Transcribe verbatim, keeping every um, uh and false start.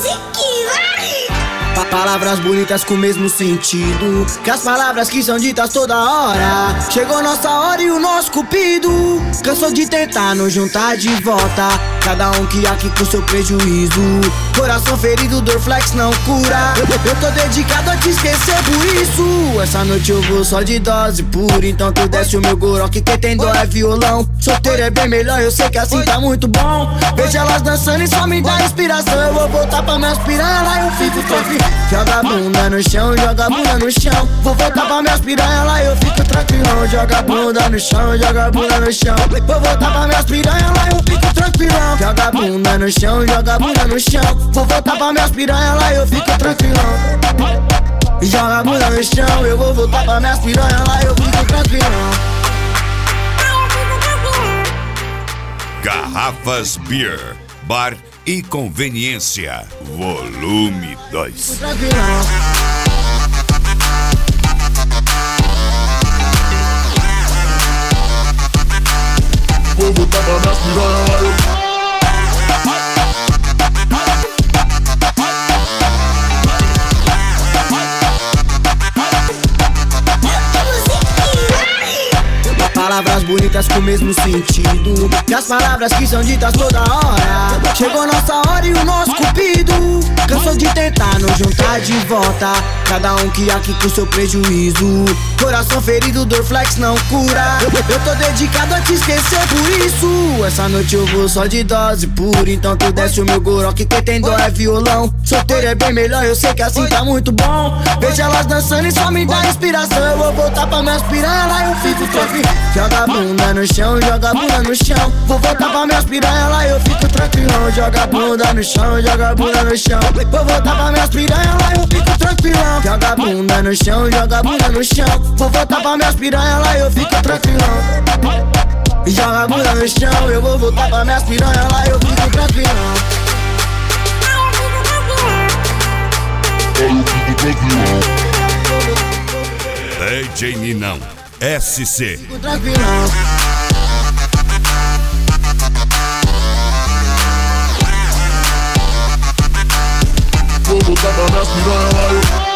Pa- Palavras bonitas com o mesmo sentido que as palavras que são ditas toda hora. Chegou nossa hora e o nosso cupido cansou de tentar nos juntar de volta. Cada um que aqui com seu prejuízo. Coração ferido, dor flex não cura. Eu, eu tô dedicado a te esquecer por isso. Essa noite eu vou só de dose pura. Então tu desce o meu goró que quem tem dó é violão. Solteiro é bem melhor, eu sei que assim tá muito bom. Vejo elas dançando e só me dá inspiração. Eu vou voltar pra minhas piranhas, lá eu fico tranquilo. Joga a bunda no chão, joga a bunda no chão. Vou voltar pra minhas piranhas, lá eu fico tranquilão. Joga a bunda no chão, joga a bunda no chão. Vou voltar pra minhas piranhas, lá eu fico tranquilão. Joga a bunda no chão, joga a bunda no chão. Vou voltar pra minhas piranhas, lá eu fico tranquilão. Joga a bunda no chão, eu vou voltar pra minhas piranhas, lá eu fico tranquilão. Garrafas Beer, Bar e Conveniência, volume dois. Vou voltar pra minhas piranhas. Palavras bonitas com o mesmo sentido que as palavras que são ditas toda hora. Chegou nossa hora e o nosso cupido cansou de tentar nos juntar de volta. Cada um que aqui com seu prejuízo. Coração ferido, dor flex não cura. Eu, eu tô dedicado a te esquecer por isso. Essa noite eu vou só de dose pura. Então tu desce o meu goró que quem tem dó é violão. Solteiro é bem melhor, eu sei que assim tá muito bom. Vejo elas dançando e só me dá inspiração. Eu vou voltar pra minhas piranhas, lá eu fico tranquilo. Joga a bunda no chão, joga a bunda no chão. Vou voltar pra minhas piranhas, lá eu fico tranquilão. Joga a bunda no chão, joga a bunda no chão. Vou voltar pra minhas piranhas, lá eu fico tranquilão. Joga a bunda no chão, joga a bunda no chão. Vou voltar pra minhas piranhas, lá eu fico tranquilão. Joga a bunda no chão, eu vou voltar pra minhas piranhas, lá eu fico tranquilão. Eu fico tranquilão. D J Ninão, S C. Fico tranquilão. Vou voltar pra minhas piranhas.